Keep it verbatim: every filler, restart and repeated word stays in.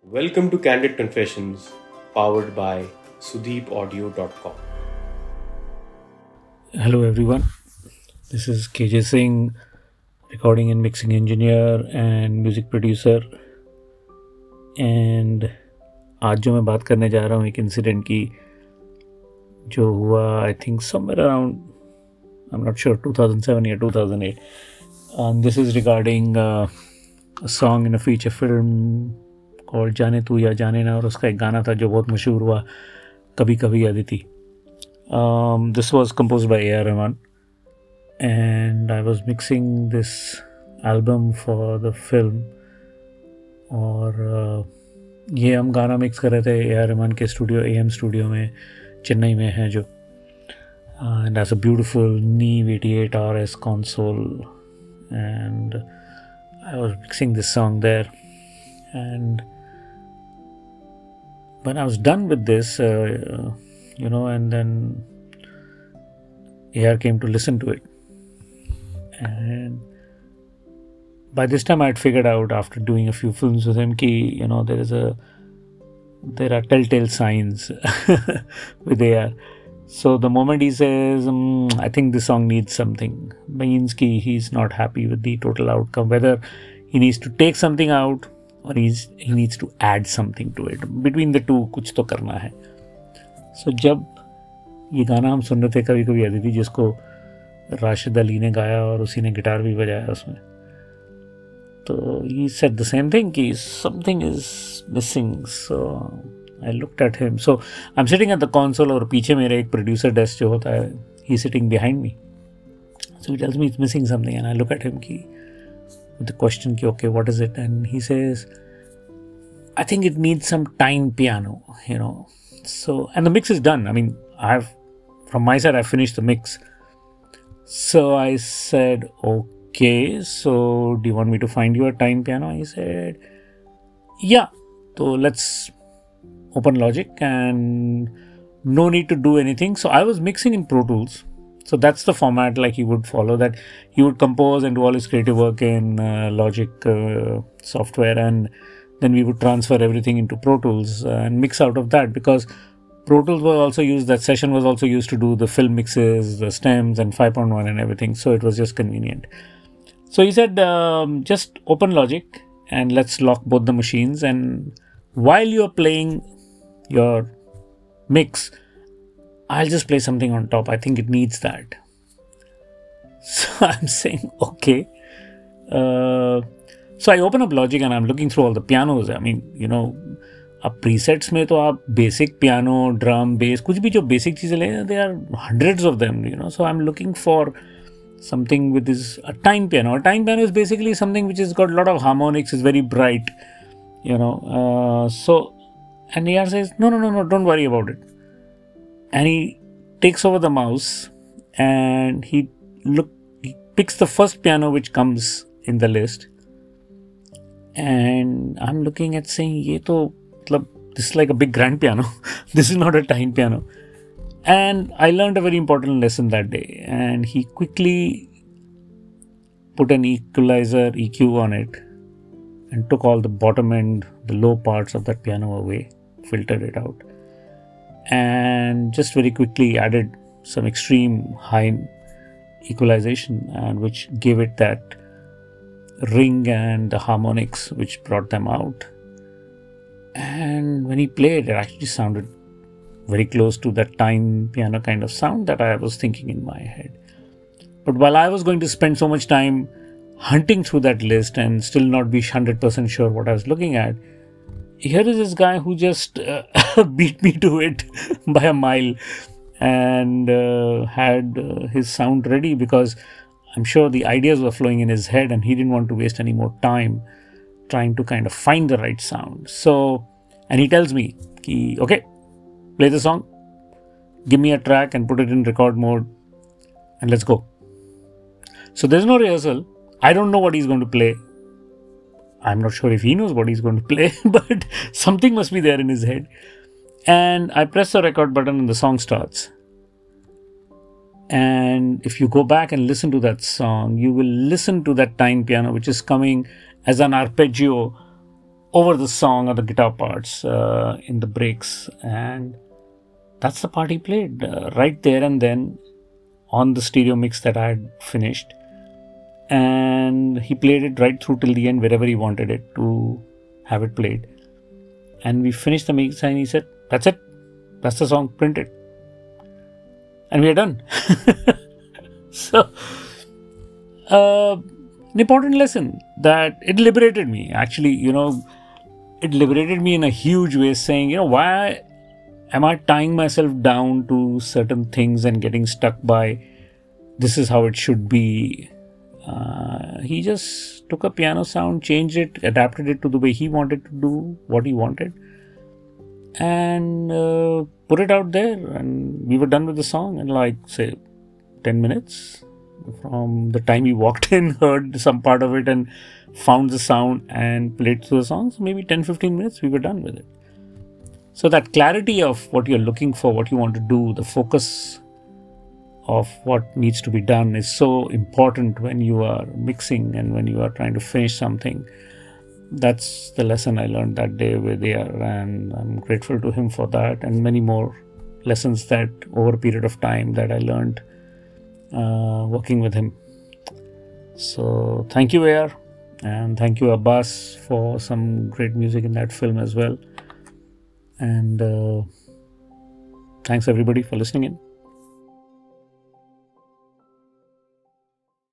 Welcome to Candid Confessions, powered by sudeep audio dot com. Hello everyone, this is K J Singh, recording and mixing engineer and music producer. And आज जो मैं बात करने जा रहा हूँ एक इंसिडेंट की जो हुआ I think somewhere around I am not sure two thousand seven या two thousand eight. And this is regarding uh, a song in a feature film called जाने तू या जाने ना, और उसका एक गाना था जो बहुत मशहूर हुआ, कभी कभी Aditi. Um, this was composed by A R Rahman, and I was mixing this album for the film. और uh, ये हम गाना मिक्स कर रहे थे ए आर रहमान के स्टूडियो ए एम स्टूडियो में चेन्नई में है जो, and has a beautiful Neve eighty-eight R S console, and I was mixing this song there. And when I was done with this, uh, you know, and then A R came to listen to it. And by this time I had figured out, after doing a few films with him, ki, you know, there is a, there are telltale signs with A R. So the moment he says, mm, I think this song needs something, means ki he's not happy with the total outcome, whether he needs to take something out or he's, he needs to add something to it. Between the two, कुछ तो करना है. So जब ये गाना हम सुन रहे थे कभी कभी अदिति, जिसको राशिद अली ने गाया और उसी ने गिटार भी बजाया उसमें, तो he said the same thing कि something is missing. So I looked at him. So I'm sitting at the console और पीछे मेरे एक producer desk जो होता है, he's sitting behind me. So he tells me it's missing something, and I look at him कि with the question कि okay, what is it? And he says, I think it needs some time piano, you know. So, and the mix is done. I mean, I've, from my side, I finished the mix. So I said, okay, so do you want me to find you a time piano? He said, yeah. So let's open Logic and no need to do anything. So I was mixing in Pro Tools. So that's the format like he would follow, that he would compose and do all his creative work in uh, Logic uh, software, and then we would transfer everything into Pro Tools uh, and mix out of that, because Pro Tools was also used, that session was also used to do the film mixes, the stems and five point one and everything. So it was just convenient. So he said, um, just open Logic and let's lock both the machines. And while you're playing your mix, I'll just play something on top. I think it needs that. So I'm saying, okay. Uh, so I open up Logic and I'm looking through all the pianos. I mean, you know, अब presets में तो आप basic piano, drum, bass, कुछ भी जो basic चीज़ें लें, there are hundreds of them, you know. So I'm looking for something with this, a time piano. A time piano is basically something which has got a lot of harmonics, is very bright, you know. Uh, so, and A R says, no, no, no, no, don't worry about it. And he takes over the mouse and he look, he picks the first piano which comes in the list. And I'm looking at saying, ye to, this is like a big grand piano. This is not a tiny piano. And I learned a very important lesson that day. And he quickly put an equalizer, E Q on it, and took all the bottom end, the low parts of that piano away, filtered it out, and just very quickly added some extreme high equalization, and which gave it that ring and the harmonics which brought them out. And when he played, it actually sounded very close to that time piano kind of sound that I was thinking in my head. But while I was going to spend so much time hunting through that list and still not be one hundred percent sure what I was looking at, here is this guy who just uh, beat me to it by a mile, and uh, had uh, his sound ready, because I'm sure the ideas were flowing in his head and he didn't want to waste any more time trying to kind of find the right sound. So, and he tells me, ki, okay, play the song, give me a track and put it in record mode, and let's go. So there's no rehearsal. I don't know what he's going to play. I'm not sure if he knows what he's going to play, but something must be there in his head. And I press the record button and the song starts. And if you go back and listen to that song, you will listen to that time piano, which is coming as an arpeggio over the song or the guitar parts uh, in the breaks. And that's the part he played uh, right there and then on the stereo mix that I had finished. And he played it right through till the end, wherever he wanted it to have it played. And we finished the mix and he said, that's it. That's the song, print it. And we are done. So, uh, an important lesson that it liberated me. Actually, you know, it liberated me in a huge way, saying, you know, why am I tying myself down to certain things and getting stuck by this is how it should be? Uh, he just took a piano sound, changed it, adapted it to the way he wanted to do what he wanted, and uh, put it out there. And we were done with the song in like, say, ten minutes. From the time he walked in, heard some part of it and found the sound and played through the song. So maybe ten to fifteen minutes, we were done with it. So that clarity of what you're looking for, what you want to do, the focus of what needs to be done is so important when you are mixing and when you are trying to finish something. That's the lesson I learned that day with A R, and I'm grateful to him for that, and many more lessons that over a period of time that I learned uh, working with him. So thank you, A R, and thank you, Abbas, for some great music in that film as well. And uh, thanks everybody for listening in.